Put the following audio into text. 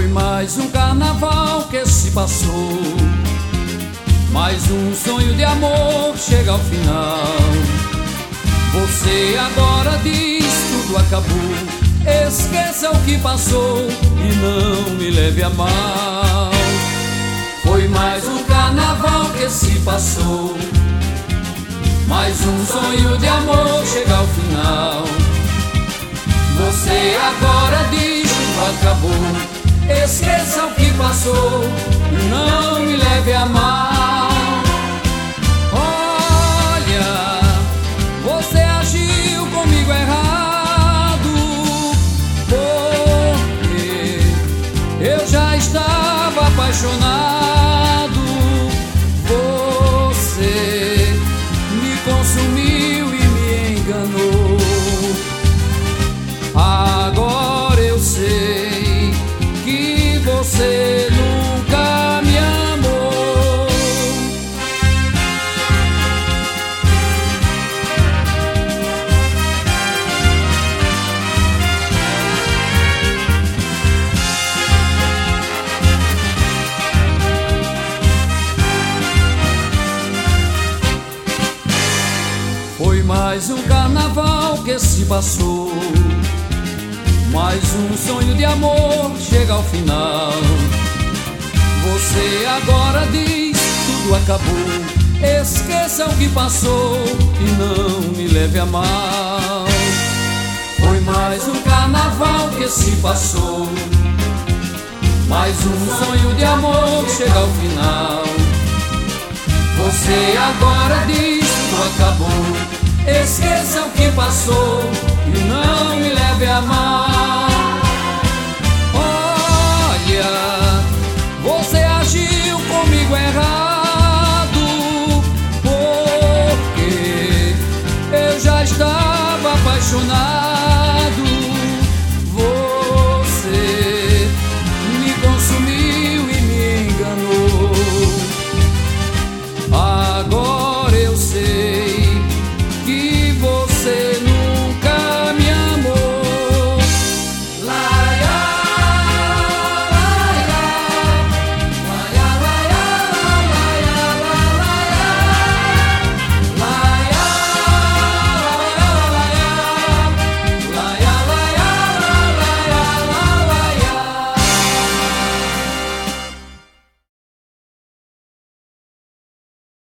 Foi mais um carnaval que se passou, mais um sonho de amor chega ao final. Você agora diz tudo acabou, esqueça o que passou e não me leve a mal. Foi mais um carnaval que se passou, mais um sonho de amor chega ao final. Você agora diz tudo acabou, esqueça o que passou e não me leve a mal. Olha, você agiu comigo errado, porque eu já estava apaixonado. Você me consumiu e me enganou. Agora eu sei que você nunca me amou. Foi mais um carnaval que se passou, mais um sonho de amor chega ao final. Você agora diz tudo acabou, esqueça o que passou e não me leve a mal. Foi mais um carnaval que se passou, mais um sonho de amor chega ao final. Você agora diz tudo acabou, esqueça o que passou e não me leve a mal.